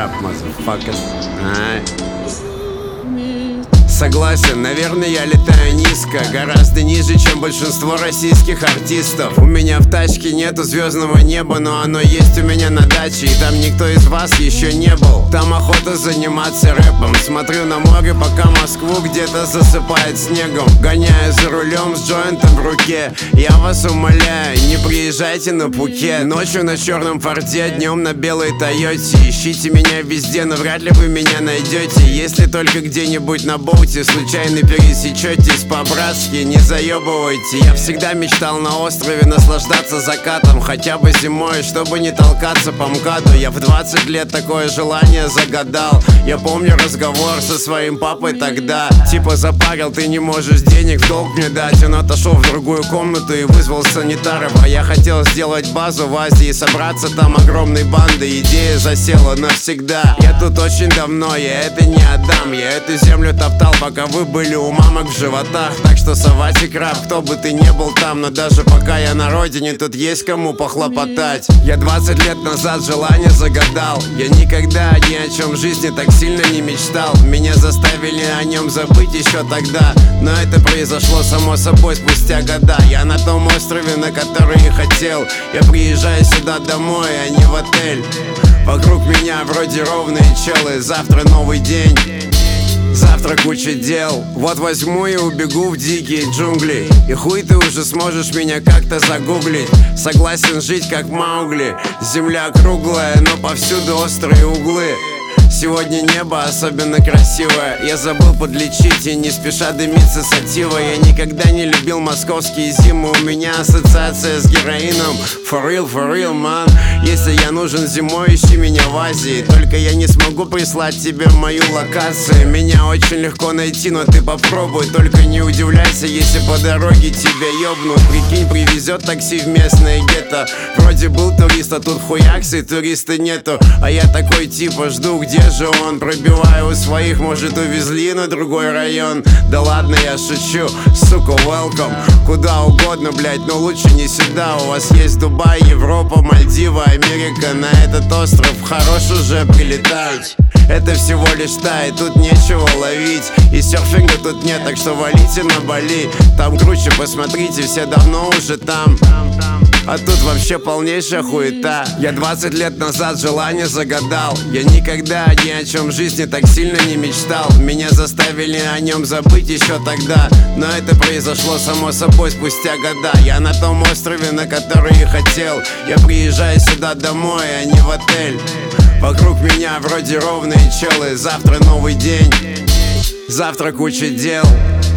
up, motherfuckers. Согласен, наверное, я летаю низко, гораздо ниже, чем большинство российских артистов. У меня в тачке нету звездного неба, но оно есть у меня на даче, и там никто из вас еще не был. Там охота заниматься рэпом. Смотрю на море, пока Москву где-то засыпает снегом. Гоняю за рулем с джойнтом в руке. Я вас умоляю, не приезжайте на Пхукет. Ночью на черном Форде, днем на белой Тойоте. Ищите меня везде, но вряд ли вы меня найдете. Если только где-нибудь на боуте случайно пересечетесь по-братски, не заебывайте. Я всегда мечтал на острове наслаждаться закатом, хотя бы зимой, чтобы не толкаться по МКАДу. Я в 20 лет такое желание загадал. Я помню разговор со своим папой тогда. Типа запарил, ты не можешь денег в долг мне дать. Он отошел в другую комнату и вызвал санитаров. А я хотел сделать базу в Азии, собраться там огромной бандой. Идея засела навсегда. Я тут очень давно, я это не отдам. Я эту землю топтал, пока вы были у мамок в животах. Так что совать и краб, кто бы ты не был там. Но даже пока я на родине, тут есть кому похлопотать. Я 20 лет назад желание загадал. Я никогда ни о чем в жизни так сильно не мечтал. Меня заставили о нем забыть еще тогда, но это произошло само собой спустя года. Я на том острове, на который и хотел. Я приезжаю сюда домой, а не в отель. Вокруг меня вроде ровные челы. Завтра новый день, завтра куча дел. Вот возьму и убегу в дикие джунгли, и хуй ты уже сможешь меня как-то загуглить. Согласен жить как Маугли. Земля круглая, но повсюду острые углы. Сегодня небо особенно красивое. Я забыл подлечить и не спеша дымится сатива. Я никогда не любил московские зимы. У меня ассоциация с героином. For real, man. Если я нужен зимой, ищи меня в Азии. Только я не смогу прислать тебе мою локацию. Меня очень легко найти, но ты попробуй. Только не удивляйся, если по дороге тебя ёбнут. Прикинь, привезет такси в местное гетто. Вроде был турист, а тут хуякс и туриста нету. А я такой типа жду, где же он? Пробиваю у своих, может увезли на другой район. Да ладно, я шучу, сука, welcome. Куда угодно, блять, но лучше не сюда. У вас есть Дубай, Европа, Мальдивы, Америка. На этот остров хорош уже прилетать. Это всего лишь Тай, тут нечего ловить. И серфинга тут нет, так что валите на Бали. Там круче, посмотрите, все давно уже там. А тут вообще полнейшая хуета. Я 20 лет назад желание загадал. Я никогда ни о чем в жизни так сильно не мечтал. Меня заставили о нем забыть еще тогда, но это произошло само собой спустя года. Я на том острове, на который и хотел. Я приезжаю сюда домой, а не в отель. Вокруг меня вроде ровные челы. Завтра новый день, завтра куча дел.